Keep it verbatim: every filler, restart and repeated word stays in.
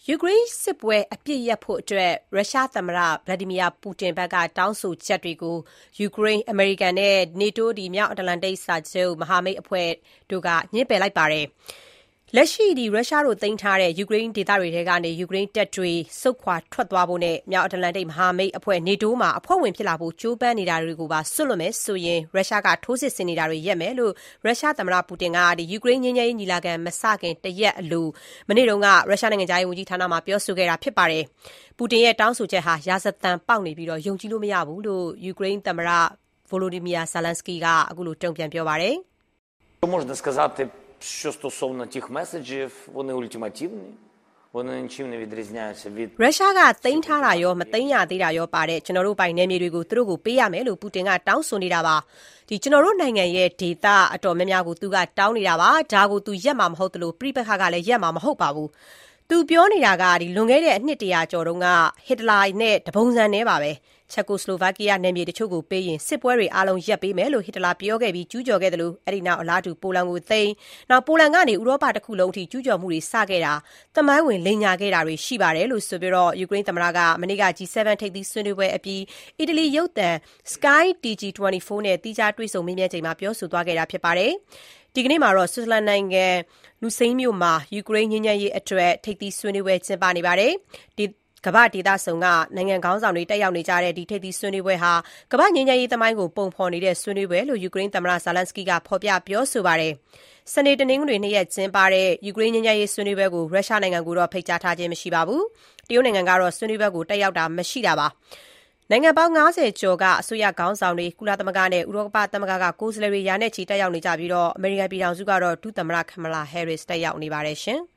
ယူကရိန်းစစ်ပွဲအပြစ်ရပ်ဖို့အတွက်ရုရှားသမ္မတဗလာဒီမီယာပူတင်ဘက်ကတောင်းဆိုချက်တွေကိုယူကရိန်းအမေရိကန်နဲ့ NATO ဒီမြောက်အတ္တလန်တိတ်စာချုပ်မဟာမိတ်အဖွဲ့တို့ကညှင်းပယ်လိုက်ပါတယ်။လက်ရှိဒီရုရှားတို့သိမ်းထားတဲ့ယူကရိန်းဒေသတွေထဲကနေယူကရိန်းတပ်တွေဆုတ်ခွာထွက်သွားဖို့နဲ့မြောက်အတ္တလန်တိတ်မဟာမိတ်အဖွဲ့ NATO မှာအဖွဲ့ဝင်ဖြစ်လာဖို့ကြိုးပမ်းနေတာတွေကိုပါဆွတ်လွတ်မယ်ဆိုရင်ရုရှားကထိုးစစ်ဆင်နေတာတွေရပ်မယ်လို့ရုရှားသမ္မတပူတင်ကဒီယူကရိန်းငြိမ်းချမ်းရေးညီလာခံမစခင်တရက်အလိုမနေ့တုန်းကရုရှားနိုင်ငံသားရေးဝန်ကြီးဌာနမှာပြောဆိုခဲ့တာဖြစ်ပါတယ်။ပူတင်ရဲ့တောင်းဆိုချက်ဟာရာဇသံပေါက်နေပြီးတော့ယုံကြည်လို့မရဘူးလို့ယူကရိန်းသမ္မတဗိုလိုဒီမီယာဇာလန်စကီကအခုလိုတုံ့ပြန်ပြောပါတယ်။ Що стосовно тих меседжів, вони ультимативні, вони нічим не відрізняються від ရုရှားကသိမ်းထားတာရောမသိမ်းရသေးတာရောပါတဲ့ကျွန်တော်တို့ပိုင်နယ်မြေတွေကိုသူတို့ကိုပေးရမယ်လို့ပူတင်ကတောင်းဆိုနေတာပါဒီကျွန်တော်တို့နိုင်ငံရဲ့ဒေသအတော်များများကိုသူကတောင်းနေတာပါဒါကိုသူရက်မှာမဟုတ်တလို့ပြိပခါကလည်းရက်မှာမဟုတ်ပါဘူးသူပြောနေတာကဒီလွန်ခဲ့တဲ့အနှစ်တရာကျော်တုန်းကဟစ်တလာနဲ့တပုံစံနဲ့ပါပဲချက်ကိုစလိုဗက်ကီးယားနယ်မြေတချို့ကိုပေးရင်စစ်ပွဲတွေအားလုံးရပ်ပေးမယ်လို့ဟစ်တလာပြောခဲ့ပြီးကျူးကျော်ခဲ့တယ်လို့အဲ့ဒီနောက်အလားတူပိုလန်ကိုသိမ်းနောက်ပိုလန်ကနေဥရောပတစ်ခုလုံးအထိကျူးကျော်မှုတွေစခဲ့တာတမိုင်းဝင်လိန်ညာခဲ့တာတွေရှိပါတယ်လို့ဆိုပြီးတော့ယူကရိန်းသမ္မတကမနေ့က ဂျီ セブン ထိပ်သီးဆွေးနွေးပွဲအပြီးအီတလီရုပ်သံ Sky တီ ဂျီ twenty four နဲ့တီးခြားတွေ့ဆုံမေးမြန်းချိန်မှာပြောဆိုသွားခဲ့တာဖြစ်ပါတယ်ဒီကနေ့မှာတော့ဆွစ်ဇာလန်နိုင်ငံလူစိမ်းမြို့မှာယူကရိန်းငြိမ်းချမ်းရေးအတွက်ထိပ်သီးဆွေးနွေးပွဲကျင်းပနေပါတယ်ဒီကမ္ဘာဒေသဆောင်ကနိုင်ငံခေါင်းဆောင်တွေတက်ရောက်နေကြတဲ့ဒီထိပ်သီးဆွေးနွေးပွဲဟာကမ္ဘာငြိမ်းချမ်းရေးသမိုင်းကိုပုံဖော်နေတဲ့ဆွေးနွေးပွဲလို့ယူကရိန်းသမ္မတဇာလန်စကီကဖော်ပြပြောဆိုပါတယ်။စနေတနင်္ဂနွေနေ့ရက်ကျင်းပတဲ့ယူကရိန်းငြိမ်းချမ်းရေးဆွေးနွေးပွဲကိုရုရှားနိုင်ငံကိုတော့ဖိတ်ကြားထားခြင်းမရှိပါဘူး။တရုတ်နိုင်ငံကတော့ဆွေးနွေးပွဲကိုတက်ရောက်တာမရှိတာပါ။နိုင်ငံပေါင်း၅၀ကျော်ကအစိုးရခေါင်းဆောင်တွေကုလသမဂ္ဂနဲ့ဥရောပသမဂ္ဂကကိုယ်စားလှယ်တွေရာနဲ့ချီတက်ရောက်နေကြပြီးတော့အမေရိကန်ပြည်ထောင်စုကတော့ဒုသမ္မတကမလာဟဲရစ်တက်ရောက်နေပါတယ်ရှင်။